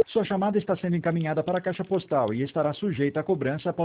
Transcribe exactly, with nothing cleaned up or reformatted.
Sua chamada está sendo encaminhada para a caixa postal e estará sujeita a cobrança após